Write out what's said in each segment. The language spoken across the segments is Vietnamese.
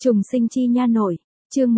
Trùng sinh chi nha nội, chương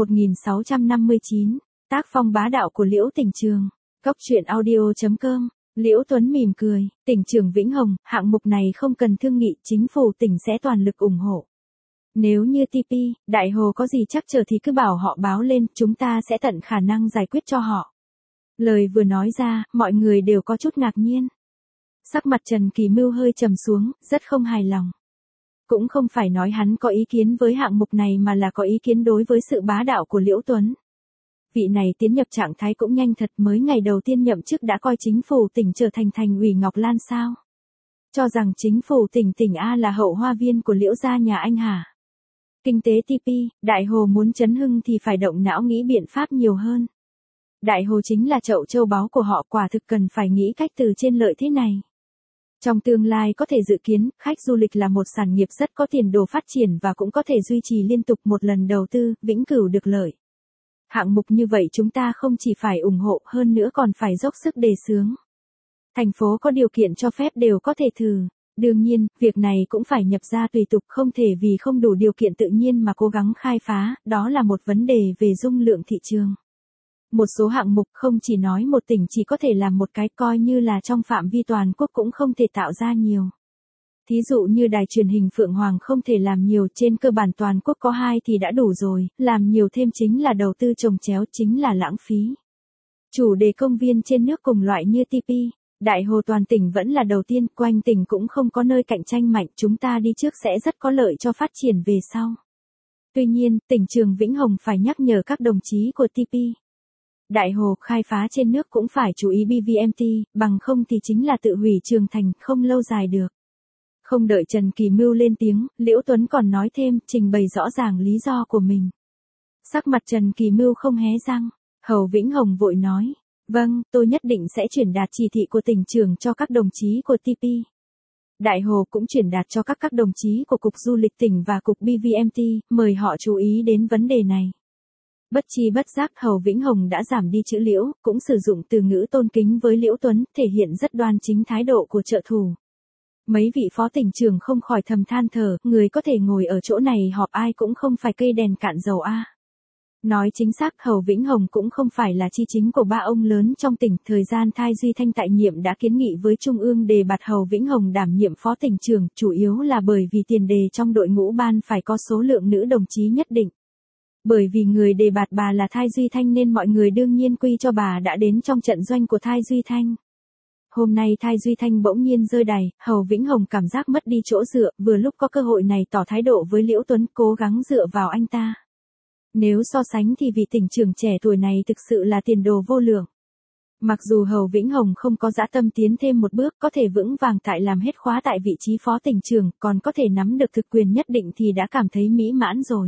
1659, tác phong bá đạo của Liễu Tỉnh Trường, Cốc truyện audio.com. Liễu Tuấn mỉm cười, tỉnh trưởng Vĩnh Hồng, hạng mục này không cần thương nghị, chính phủ tỉnh sẽ toàn lực ủng hộ. Nếu như TP, Đại Hồ có gì trắc trở thì cứ bảo họ báo lên, chúng ta sẽ tận khả năng giải quyết cho họ. Lời vừa nói ra, mọi người đều có chút ngạc nhiên. Sắc mặt Trần Kỳ Mưu hơi trầm xuống, rất không hài lòng. Cũng không phải nói hắn có ý kiến với hạng mục này mà là có ý kiến đối với sự bá đạo của Liễu Tuấn. Vị này tiến nhập trạng thái cũng nhanh thật, mới ngày đầu tiên nhậm chức đã coi chính phủ tỉnh trở thành thành ủy Ngọc Lan sao? Cho rằng chính phủ tỉnh A là hậu hoa viên của Liễu gia nhà anh hả? Kinh tế TP, Đại Hồ muốn chấn hưng thì phải động não nghĩ biện pháp nhiều hơn. Đại Hồ chính là chậu châu báu của họ, quả thực cần phải nghĩ cách từ trên lợi thế này. Trong tương lai có thể dự kiến, khách du lịch là một sản nghiệp rất có tiền đồ phát triển và cũng có thể duy trì liên tục một lần đầu tư, vĩnh cửu được lợi. Hạng mục như vậy chúng ta không chỉ phải ủng hộ, hơn nữa còn phải dốc sức đề xướng. Thành phố có điều kiện cho phép đều có thể thử. Đương nhiên, việc này cũng phải nhập ra tùy tục, không thể vì không đủ điều kiện tự nhiên mà cố gắng khai phá, đó là một vấn đề về dung lượng thị trường. Một số hạng mục không chỉ nói một tỉnh chỉ có thể làm một cái, coi như là trong phạm vi toàn quốc cũng không thể tạo ra nhiều. Thí dụ như đài truyền hình Phượng Hoàng không thể làm nhiều, trên cơ bản toàn quốc có 2 thì đã đủ rồi, làm nhiều thêm chính là đầu tư chồng chéo, chính là lãng phí. Chủ đề công viên trên nước cùng loại như TP, Đại Hồ toàn tỉnh vẫn là đầu tiên, quanh tỉnh cũng không có nơi cạnh tranh mạnh, chúng ta đi trước sẽ rất có lợi cho phát triển về sau. Tuy nhiên, tỉnh trường Vĩnh Hồng phải nhắc nhở các đồng chí của TP. Đại Hồ khai phá trên nước cũng phải chú ý BVMT, bằng không thì chính là tự hủy trường thành, không lâu dài được. Không đợi Trần Kỳ Mưu lên tiếng, Liễu Tuấn còn nói thêm, trình bày rõ ràng lý do của mình. Sắc mặt Trần Kỳ Mưu không hé răng, Hầu Vĩnh Hồng vội nói, vâng, tôi nhất định sẽ chuyển đạt chỉ thị của tỉnh trưởng cho các đồng chí của TP. Đại Hồ cũng chuyển đạt cho các đồng chí của Cục Du lịch tỉnh và Cục BVMT, mời họ chú ý đến vấn đề này. Bất chi bất giác Hầu Vĩnh Hồng đã giảm đi chữ Liễu, cũng sử dụng từ ngữ tôn kính với Liễu Tuấn, thể hiện rất đoan chính thái độ của trợ thủ. Mấy vị phó tỉnh trưởng không khỏi thầm than thở, người có thể ngồi ở chỗ này họp ai cũng không phải cây đèn cạn dầu a. Nói chính xác, Hầu Vĩnh Hồng cũng không phải là chi chính của ba ông lớn trong tỉnh, thời gian Thai Duy Thanh tại nhiệm đã kiến nghị với Trung ương đề bạt Hầu Vĩnh Hồng đảm nhiệm phó tỉnh trưởng, chủ yếu là bởi vì tiền đề trong đội ngũ ban phải có số lượng nữ đồng chí nhất định. Bởi vì người đề bạt bà là Thai Duy Thanh nên mọi người đương nhiên quy cho bà đã đến trong trận doanh của Thai Duy Thanh. Hôm nay Thai Duy Thanh bỗng nhiên rơi đài, Hầu Vĩnh Hồng cảm giác mất đi chỗ dựa, vừa lúc có cơ hội này tỏ thái độ với Liễu Tuấn, cố gắng dựa vào anh ta. Nếu so sánh thì vị tỉnh trưởng trẻ tuổi này thực sự là tiền đồ vô lượng. Mặc dù Hầu Vĩnh Hồng không có dã tâm tiến thêm một bước, có thể vững vàng tại làm hết khóa tại vị trí phó tỉnh trưởng, còn có thể nắm được thực quyền nhất định thì đã cảm thấy mỹ mãn rồi.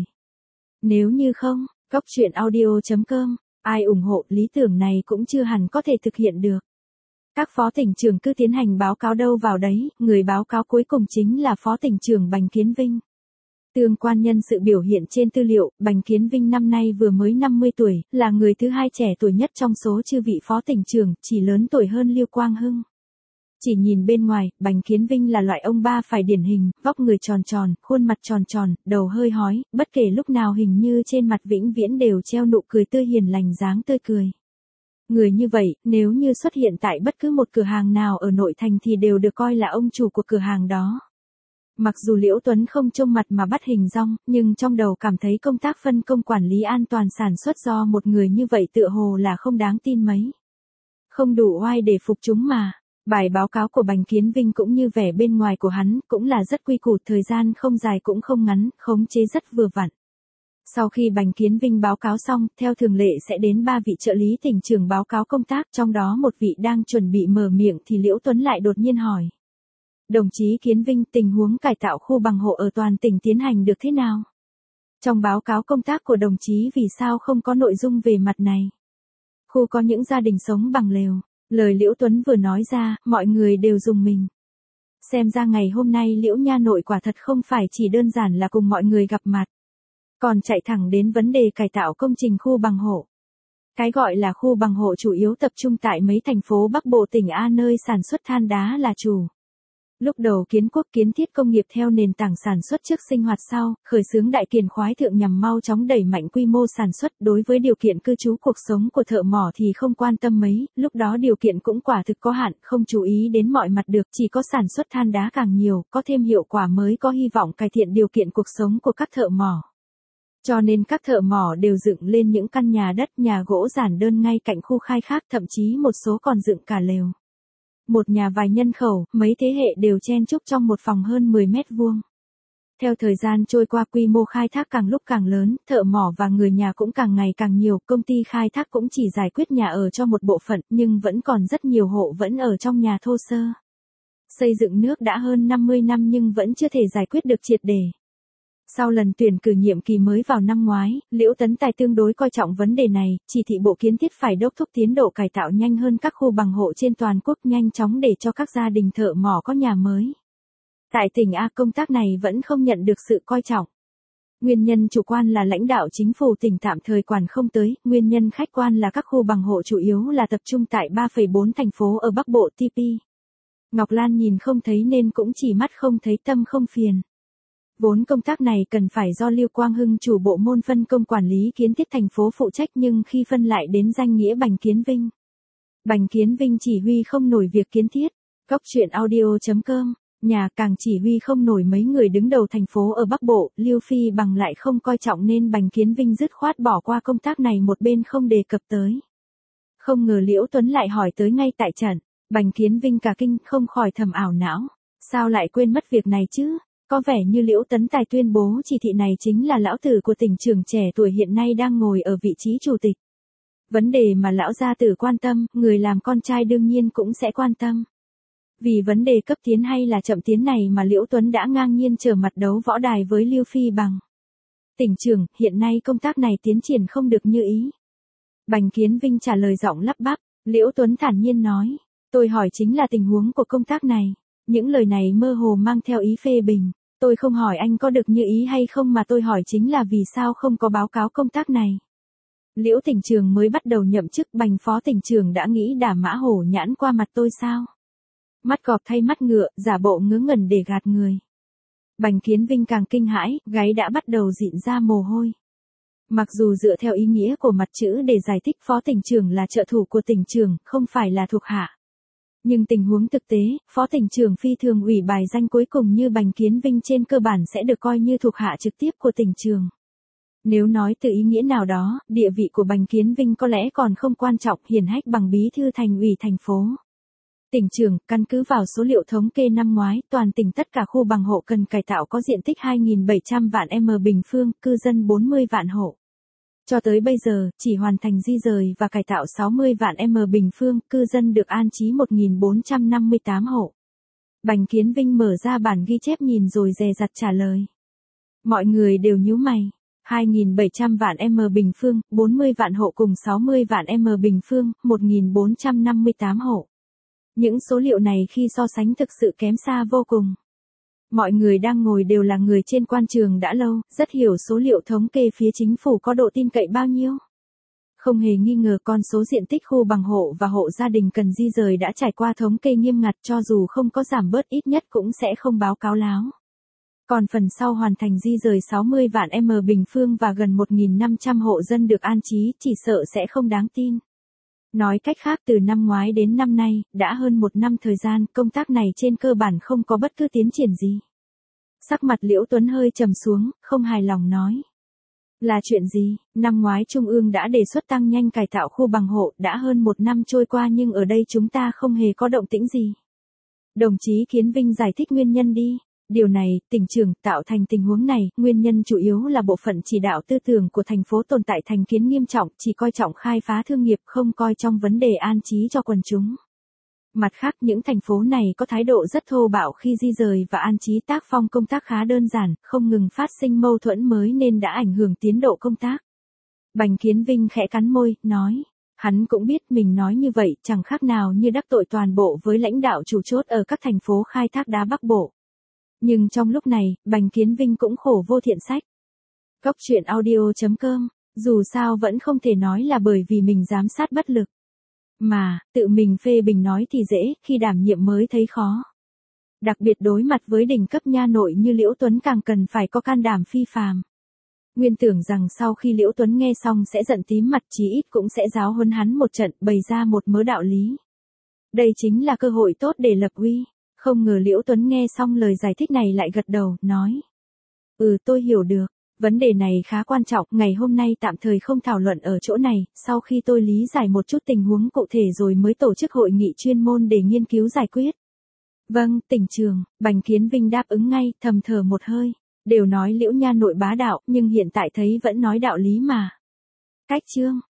Nếu như không, Cốc truyện audio.com, ai ủng hộ lý tưởng này cũng chưa hẳn có thể thực hiện được. Các phó tỉnh trưởng cứ tiến hành báo cáo đâu vào đấy, người báo cáo cuối cùng chính là phó tỉnh trưởng Bành Kiến Vinh. Tương quan nhân sự biểu hiện trên tư liệu, Bành Kiến Vinh năm nay vừa mới 50 tuổi, là người thứ 2 trẻ tuổi nhất trong số chư vị phó tỉnh trưởng, chỉ lớn tuổi hơn Liêu Quang Hưng. Chỉ nhìn bên ngoài, Bành Kiến Vinh là loại ông ba phải điển hình, vóc người tròn tròn, khuôn mặt tròn tròn, đầu hơi hói, bất kể lúc nào hình như trên mặt vĩnh viễn đều treo nụ cười tươi hiền lành dáng tươi cười. Người như vậy, nếu như xuất hiện tại bất cứ một cửa hàng nào ở nội thành thì đều được coi là ông chủ của cửa hàng đó. Mặc dù Liễu Tuấn không trông mặt mà bắt hình dong, nhưng trong đầu cảm thấy công tác phân công quản lý an toàn sản xuất do một người như vậy tựa hồ là không đáng tin mấy. Không đủ oai để phục chúng mà. Bài báo cáo của Bành Kiến Vinh cũng như vẻ bên ngoài của hắn, cũng là rất quy củ, thời gian không dài cũng không ngắn, khống chế rất vừa vặn. Sau khi Bành Kiến Vinh báo cáo xong, theo thường lệ sẽ đến 3 vị trợ lý tỉnh trưởng báo cáo công tác, trong đó một vị đang chuẩn bị mở miệng thì Liễu Tuấn lại đột nhiên hỏi. Đồng chí Kiến Vinh, tình huống cải tạo khu bằng hộ ở toàn tỉnh tiến hành được thế nào? Trong báo cáo công tác của đồng chí vì sao không có nội dung về mặt này? Khu có những gia đình sống bằng lều. Lời Liễu Tuấn vừa nói ra, mọi người đều rùng mình. Xem ra ngày hôm nay Liễu nha nội quả thật không phải chỉ đơn giản là cùng mọi người gặp mặt. Còn chạy thẳng đến vấn đề cải tạo công trình khu bằng hộ. Cái gọi là khu bằng hộ chủ yếu tập trung tại mấy thành phố Bắc Bộ tỉnh A nơi sản xuất than đá là chủ. Lúc đầu kiến quốc kiến thiết công nghiệp theo nền tảng sản xuất trước sinh hoạt sau, khởi xướng đại kiền khoái thượng nhằm mau chóng đẩy mạnh quy mô sản xuất đối với điều kiện cư trú cuộc sống của thợ mỏ thì không quan tâm mấy, lúc đó điều kiện cũng quả thực có hạn, không chú ý đến mọi mặt được, chỉ có sản xuất than đá càng nhiều, có thêm hiệu quả mới có hy vọng cải thiện điều kiện cuộc sống của các thợ mỏ. Cho nên các thợ mỏ đều dựng lên những căn nhà đất, nhà gỗ giản đơn ngay cạnh khu khai thác, thậm chí một số còn dựng cả lều. Một nhà vài nhân khẩu, mấy thế hệ đều chen chúc trong một phòng hơn 10 mét vuông. Theo thời gian trôi qua quy mô khai thác càng lúc càng lớn, thợ mỏ và người nhà cũng càng ngày càng nhiều, công ty khai thác cũng chỉ giải quyết nhà ở cho một bộ phận, nhưng vẫn còn rất nhiều hộ vẫn ở trong nhà thô sơ. Xây dựng nước đã hơn 50 năm nhưng vẫn chưa thể giải quyết được triệt để. Sau lần tuyển cử nhiệm kỳ mới vào năm ngoái, Liễu Tấn Tài tương đối coi trọng vấn đề này, chỉ thị Bộ Kiến thiết phải đốc thúc tiến độ cải tạo nhanh hơn các khu bằng hộ trên toàn quốc nhanh chóng để cho các gia đình thợ mỏ có nhà mới. Tại tỉnh A, công tác này vẫn không nhận được sự coi trọng. Nguyên nhân chủ quan là lãnh đạo chính phủ tỉnh tạm thời quản không tới, nguyên nhân khách quan là các khu bằng hộ chủ yếu là tập trung tại 3,4 thành phố ở Bắc Bộ TP. Ngọc Lan nhìn không thấy nên cũng chỉ mắt không thấy tâm không phiền. Vốn công tác này cần phải do Lưu Quang Hưng chủ bộ môn phân công quản lý kiến thiết thành phố phụ trách nhưng khi phân lại đến danh nghĩa Bành Kiến Vinh. Bành Kiến Vinh chỉ huy không nổi việc kiến thiết. Góc truyện audio.com, nhà càng chỉ huy không nổi mấy người đứng đầu thành phố ở Bắc Bộ, Lưu Phi Bằng lại không coi trọng nên Bành Kiến Vinh dứt khoát bỏ qua công tác này một bên không đề cập tới. Không ngờ Liễu Tuấn lại hỏi tới ngay tại trận, Bành Kiến Vinh cả kinh không khỏi thầm ảo não. Sao lại quên mất việc này chứ? Có vẻ như Liễu Tấn Tài tuyên bố chỉ thị này chính là lão tử của tỉnh trưởng trẻ tuổi hiện nay đang ngồi ở vị trí chủ tịch. Vấn đề mà lão gia tử quan tâm, người làm con trai đương nhiên cũng sẽ quan tâm. Vì vấn đề cấp tiến hay là chậm tiến này mà Liễu Tuấn đã ngang nhiên trở mặt đấu võ đài với Lưu Phi Bằng. Tỉnh trưởng, hiện nay công tác này tiến triển không được như ý. Bành Kiến Vinh trả lời giọng lắp bắp, Liễu Tuấn thản nhiên nói, tôi hỏi chính là tình huống của công tác này. Những lời này mơ hồ mang theo ý phê bình. Tôi không hỏi anh có được như ý hay không mà tôi hỏi chính là vì sao không có báo cáo công tác này. Liễu tỉnh trưởng mới bắt đầu nhậm chức, Bành phó tỉnh trưởng đã nghĩ đả mã hổ nhãn qua mặt tôi sao? Mắt cọp thay mắt ngựa, giả bộ ngớ ngẩn để gạt người. Bành Kiến Vinh càng kinh hãi, gáy đã bắt đầu dịn ra mồ hôi. Mặc dù dựa theo ý nghĩa của mặt chữ để giải thích phó tỉnh trưởng là trợ thủ của tỉnh trưởng, không phải là thuộc hạ. Nhưng tình huống thực tế, phó tỉnh trưởng phi thường ủy bài danh cuối cùng như Bành Kiến Vinh trên cơ bản sẽ được coi như thuộc hạ trực tiếp của tỉnh trưởng. Nếu nói từ ý nghĩa nào đó, địa vị của Bành Kiến Vinh có lẽ còn không quan trọng hiển hách bằng bí thư thành ủy thành phố. Tỉnh trưởng, căn cứ vào số liệu thống kê năm ngoái, toàn tỉnh tất cả khu bằng hộ cần cải tạo có diện tích 2.700 vạn m bình phương, cư dân 40 vạn hộ. Cho tới bây giờ, chỉ hoàn thành di rời và cải tạo 60 vạn m bình phương, cư dân được an trí 1.458 hộ. Bành Kiến Vinh mở ra bản ghi chép nhìn rồi dè dặt trả lời. Mọi người đều nhíu mày. 2.700 vạn m bình phương, 40 vạn hộ cùng 60 vạn m bình phương, 1.458 hộ. Những số liệu này khi so sánh thực sự kém xa vô cùng. Mọi người đang ngồi đều là người trên quan trường đã lâu, rất hiểu số liệu thống kê phía chính phủ có độ tin cậy bao nhiêu. Không hề nghi ngờ con số diện tích khu bằng hộ và hộ gia đình cần di rời đã trải qua thống kê nghiêm ngặt cho dù không có giảm bớt ít nhất cũng sẽ không báo cáo láo. Còn phần sau hoàn thành di rời 60 vạn m bình phương và gần 1.500 hộ dân được an trí chỉ sợ sẽ không đáng tin. Nói cách khác từ năm ngoái đến năm nay, đã hơn một năm thời gian, công tác này trên cơ bản không có bất cứ tiến triển gì. Sắc mặt Liễu Tuấn hơi trầm xuống, không hài lòng nói. Là chuyện gì? Năm ngoái Trung ương đã đề xuất tăng nhanh cải tạo khu bằng hộ, đã hơn một năm trôi qua nhưng ở đây chúng ta không hề có động tĩnh gì. Đồng chí Kiến Vinh giải thích nguyên nhân đi. Điều này, tỉnh trưởng tạo thành tình huống này, nguyên nhân chủ yếu là bộ phận chỉ đạo tư tưởng của thành phố tồn tại thành kiến nghiêm trọng, chỉ coi trọng khai phá thương nghiệp không coi trong vấn đề an trí cho quần chúng. Mặt khác những thành phố này có thái độ rất thô bạo khi di rời và an trí tác phong công tác khá đơn giản, không ngừng phát sinh mâu thuẫn mới nên đã ảnh hưởng tiến độ công tác. Bành Kiến Vinh khẽ cắn môi, nói. Hắn cũng biết mình nói như vậy chẳng khác nào như đắc tội toàn bộ với lãnh đạo chủ chốt ở các thành phố khai thác đá Bắc Bộ. Nhưng trong lúc này, Bành Kiến Vinh cũng khổ vô thiện sách. Góc truyện audio.com, dù sao vẫn không thể nói là bởi vì mình giám sát bất lực. Mà, tự mình phê bình nói thì dễ, khi đảm nhiệm mới thấy khó. Đặc biệt đối mặt với đỉnh cấp nha nội như Liễu Tuấn càng cần phải có can đảm phi phàm. Nguyên tưởng rằng sau khi Liễu Tuấn nghe xong sẽ giận tím mặt, chí ít cũng sẽ giáo huấn hắn một trận, bày ra một mớ đạo lý. Đây chính là cơ hội tốt để lập uy. Không ngờ Liễu Tuấn nghe xong lời giải thích này lại gật đầu, nói. Tôi hiểu được. Vấn đề này khá quan trọng, ngày hôm nay tạm thời không thảo luận ở chỗ này, sau khi tôi lý giải một chút tình huống cụ thể rồi mới tổ chức hội nghị chuyên môn để nghiên cứu giải quyết. Vâng, tỉnh trường, Bành Kiến Vinh đáp ứng ngay, thầm thở một hơi. Đều nói Liễu nha nội bá đạo, nhưng hiện tại thấy vẫn nói đạo lý mà. Cách chương.